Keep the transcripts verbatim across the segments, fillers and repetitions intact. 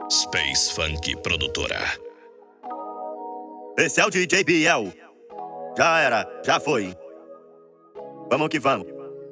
Space Funk Produtora. Esse é o D J Biel. Já era, já foi. Vamos que vamos.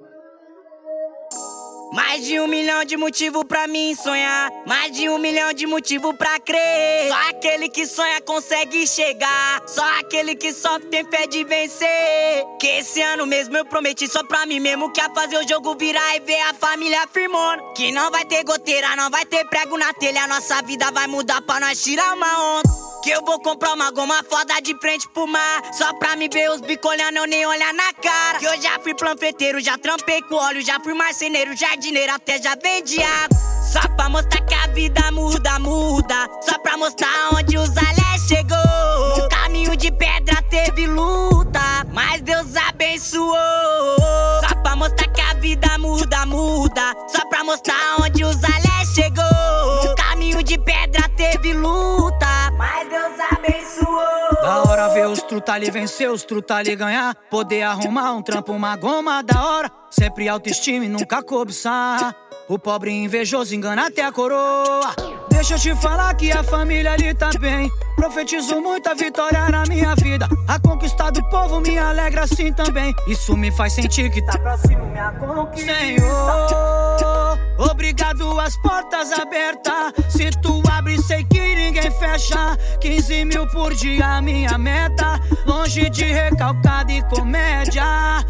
Mais de um milhão de motivos pra mim sonhar. Mais de um milhão de motivos pra crer. Só aquele que sonha consegue chegar. Só aquele que sofre tem fé de vencer. Que esse ano mesmo eu prometi só pra mim mesmo que ia fazer o jogo virar e ver a família firmona. Que não vai ter goteira, não vai ter prego na telha. Nossa vida vai mudar pra nós tirar uma onda. Que eu vou comprar uma goma foda de frente pro mar. Só pra me ver os bicos olhando, eu nem olhar na cara. Que eu já fui planfeteiro, já trampei com óleo. Já fui marceneiro, jardineiro, até já vendi água. Só pra mostrar que a vida muda, muda. Só pra mostrar onde o Zalé chegou. No caminho de pedra teve luta, mas Deus abençoou. Só pra mostrar que a vida muda, muda. Só pra mostrar onde o Zalé chegou. No caminho de pedra teve luta, mas Deus abençoou. Da hora ver os truta ali vencer, os truta ali ganhar. Poder arrumar um trampo, uma goma da hora. Sempre autoestima e nunca cobiçar. O pobre invejoso engana até a coroa. Deixa eu te falar que a família ali tá bem. Profetizo muita vitória na minha vida. A conquista do povo me alegra assim também. Isso me faz sentir que tá próximo minha conquista. Senhor, obrigado, as portas abertas. Se tu abre, sei que ninguém fecha. Quinze mil por dia, minha meta. Longe de recalcado e comédia.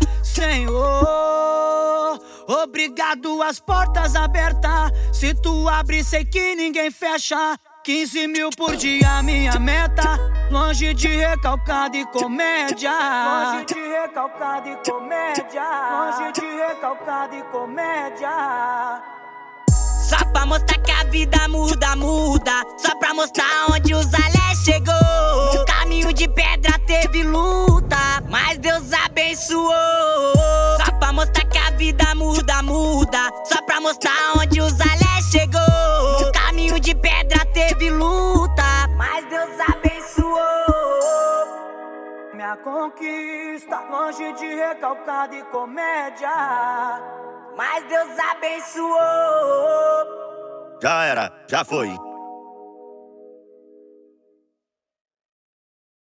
Senhor, obrigado, as portas abertas. Se tu abre, sei que ninguém fecha. Quinze mil por dia, minha meta. Longe de recalcado e comédia. Longe de recalcado e comédia. Longe de recalcado e comédia. Só pra mostrar que a vida muda, muda. Só pra mostrar onde o Zalé chegou. No caminho de pedra teve luta, mas Deus abençoou. Só pra mostrar que a vida muda, muda. Só pra mostrar onde o Zalé chegou. No caminho de pedra teve luta, mas Deus abençoou. Minha conquista, longe de recalcado e comédia, mas Deus abençoou. Já era, já foi.